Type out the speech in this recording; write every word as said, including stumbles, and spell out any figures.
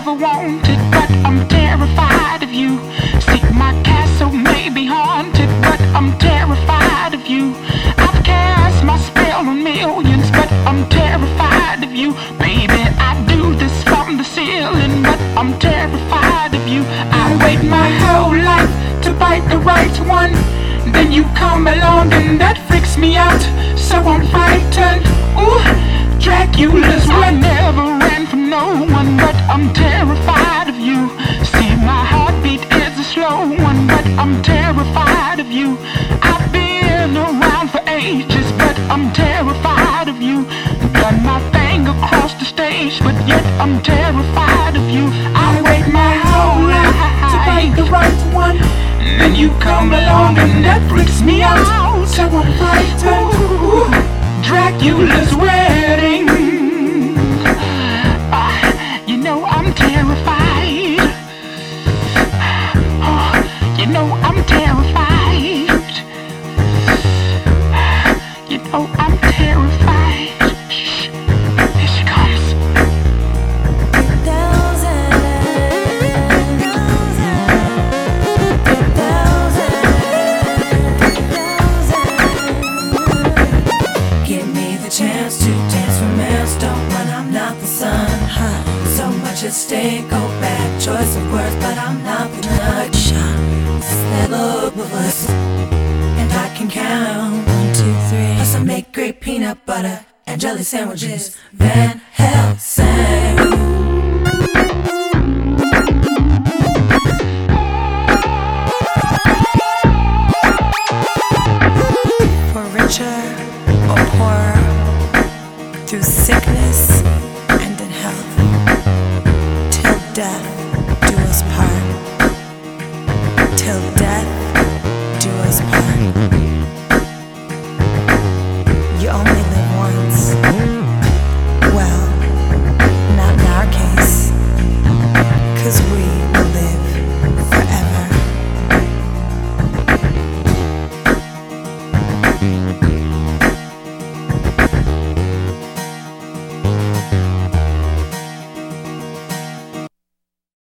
never wanted, but I'm terrified of you. See, my castle may be haunted, but I'm terrified of you. I've cast my spell on millions, but I'm terrified of you. Baby, I do this from the ceiling, but I'm terrified of you. I wait my whole life to bite the right one, then you come along and that freaks me out, so I'm frightened. Ooh, Dracula's I never ran from no one, but I'm terrified of you. See, my heartbeat is a slow one, but I'm terrified of you. I've been around for ages, but I'm terrified of you. Done my thing across the stage, but yet I'm terrified of you. I wait my whole life to find the right one, then you come along and that freaks me out, so I'm frightened. Ooh, Dracula's wedding. Uh, you know I'm terrified. Oh, you know I'm terrified. You know I'm terrified. Shh, here she comes. Chance to dance for milestone when I'm not the sun. Huh. So much at stake, go back. Choice of words, but I'm not the nutshot. Never of us, and I can count one, two, three. Plus I make great peanut butter and jelly sandwiches. Van Helsing. For richer or poorer, through sickness and in health, till death do us part, till death do us part. You only live once. Well, not in our case, 'cause we will live forever.